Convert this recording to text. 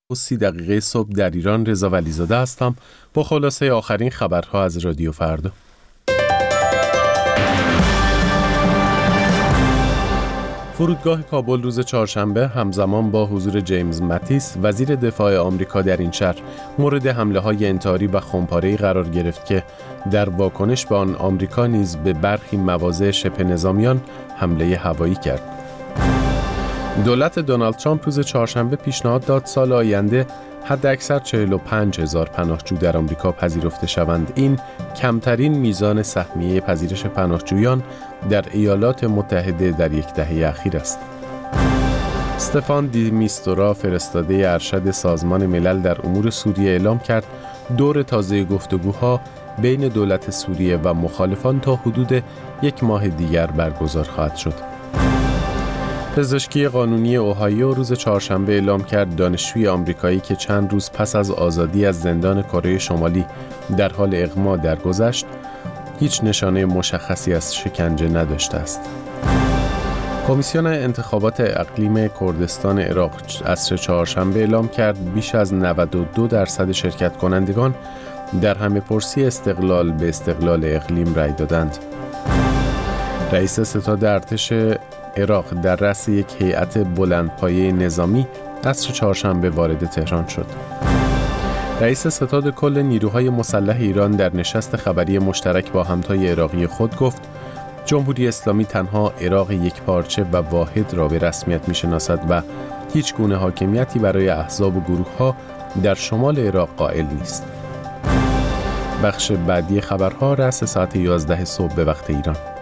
30 دقیقه صبح در ایران. رضا ولیزاده هستم با خلاصه آخرین خبرها از رادیو فردا. فرودگاه کابل روز چهارشنبه همزمان با حضور جیمز ماتیس وزیر دفاع آمریکا در این شهر مورد حمله‌های انتحاری و خمپاره‌ای قرار گرفت که در واکنش به آن آمریکا نیز به برخی مواضع شبه نظامیان حمله هوایی کرد. دولت دونالد ترامپ روز چهارشنبه پیشنهاد داد سال آینده حداکثر 45,000 پناهجو در آمریکا پذیرفته شوند. این کمترین میزان سهمیه پذیرش پناهجویان در ایالات متحده در یک دهه اخیر است. استفان دی میستورا، فرستاده ارشد سازمان ملل در امور سوریه، اعلام کرد دور تازه گفتگوها بین دولت سوریه و مخالفان تا حدود 1 ماه دیگر برگزار خواهد شد. پزشکی قانونی اوهایو روز چهارشنبه اعلام کرد دانشجوی آمریکایی که چند روز پس از آزادی از زندان کره شمالی در حال اغما درگذشت، هیچ نشانه مشخصی از شکنجه نداشته است. کمیسیون انتخابات اقلیم کردستان عراق عصر چهارشنبه اعلام کرد بیش از 92% شرکت کنندگان در همه‌پرسی استقلال به استقلال اقلیم رأی دادند. رئیس ستاد ارتش عراق در رأس یک هیئت بلندپایه نظامی عصر چهارشنبه وارد تهران شد. رئیس ستاد کل نیروهای مسلح ایران در نشست خبری مشترک با همتای عراقی خود گفت جمهوری اسلامی تنها عراق یک پارچه و واحد را به رسمیت می‌شناسد و هیچ گونه حاکمیتی برای احزاب و گروه‌ها در شمال عراق قائل نیست. بخش بعدی خبرها رأس ساعت 11 صبح به وقت ایران.